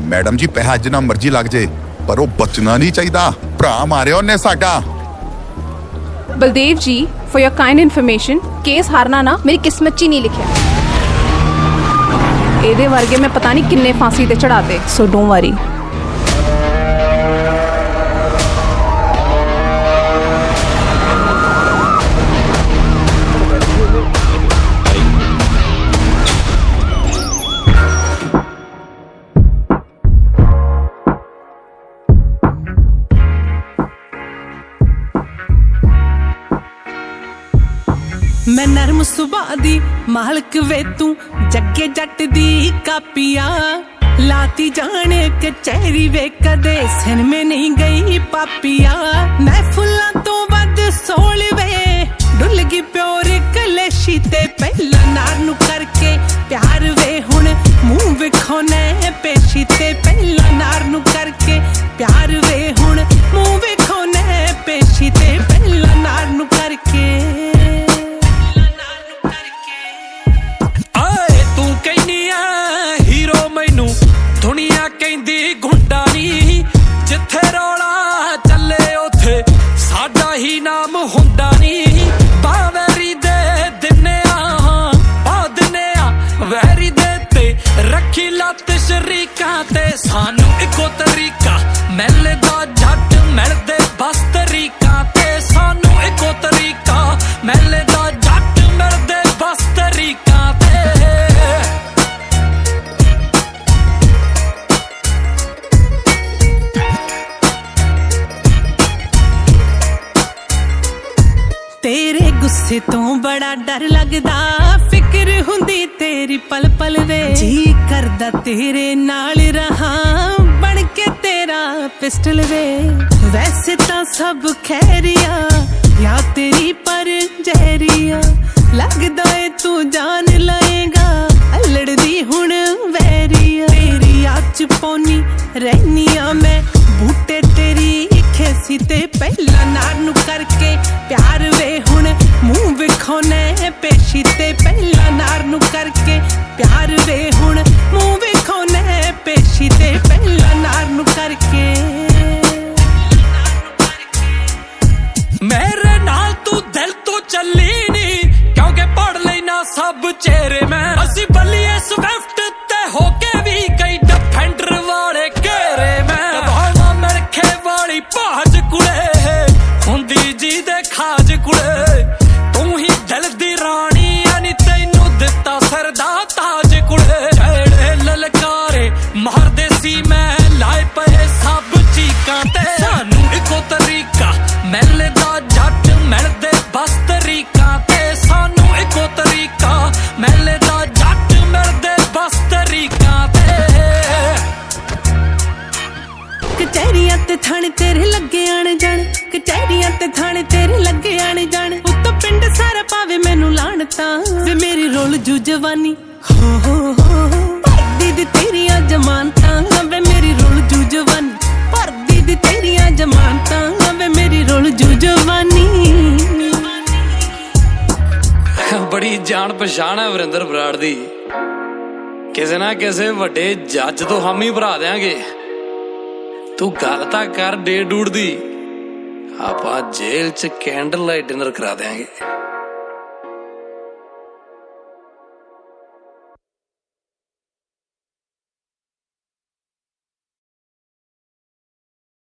Madam जी पैसा जिन्ना मर्जी लग जे पर वो बचना नहीं चाहिए। भरा मारिया उन्हें साडा। Baldev ji, for your kind information, case हारना ना मेरी किस्मत 'ਚ ही नहीं लिखिया। ਇਹਦੇ ਵਰਗੇ मैं पता नहीं किन्ने फांसी ते चढ़ाते, सो डोंट वरी। मैं नरम सुभा दी मालक वे तू जगे जट दी कापिया लाती जाने कचहरी वे कदे सिर में नहीं गई पापिया। मैं फुल्लां तो वध सोल वे डुल गई प्योर कलेशी ते पहला नार नू करके प्यार वे हुण मुंह विखोने पेशी ते पहला नार नू करके प्यार वे हुण मुंह विखोने पेशी ते पहला नार नू करके। दुनिया कहंदी गुंडा नी, जिथे रौला चले उथे साडा ही नाम हुंदा नी। बावैरी दे दिने आ दिने आ वैरी दे ते रखी लत शरीकां ते सानू इको तरीका मिलदा जट मिलदे बस तरीकां ते सानू इको तरीका मिलदा जट मिलदे बस तरीकां ते। तेरे गुस्से तो बड़ा डर लगदा, फिक्र हुंदी तेरी पल पल वे। जी करदा तेरे नाल रहा बन के तेरा पिस्टल वे। वैसे तां सब खैरिया या तेरी पर जहरिया लगदा है तू जान लाएगा लड़दी हुण वैरिया। तेरी आच पौनी रहनिया मैं बूटे तेरी खेसी ते पहला नार नू करके प्यार वे हुण मुंह विखोने पेशी ते पहला नार नू करके प्यार वे हुण मुंह विखोने पेशी ते पहला नार नू करके। मेरे नाल तू दिल तो चली नी क्योंकि पढ़ लेना सब चेहरे में। असी बलिए स्विफ्ट ते होके भी कई डिफेंडर वाले घेरे में। भाज कुड़े हुंदी जी दे खाज कुड़े तू ही दिल दी रानी यानी तैनू दिता सरदा ताज कुड़े। छेड़े ललकारे मारदे सी मैं लाए पे सब चीकां ते सानू इको तरीका मिलदा जट मिलदे बस तरीकां ते सानू इको तरीका मिलदा जट मिलदे बस तरीकां ते। कचहरियां ते थाने तेरे लगे आने जान, कचहरियां ते थाने तेरे लगे आने जान। उत्तों पिंड सारा पावे मैनू लाणता वे मेरी रोल जू जवानी हो भरदी दी तेरियां जमानतां वे मेरी रोल जू जवानी। भरदी दी तेरियां जमानतां वे मेरी रोल जू जवानी। बड़ी जान पछाण है वरिंदर बराड़ दी, किसे ना किसे वड्डे जज तो हम ही भरा देंगे। तू गल तां कर डे डूड दी, आपां जेल च कैंडल लाइट डिनर करा देंगे।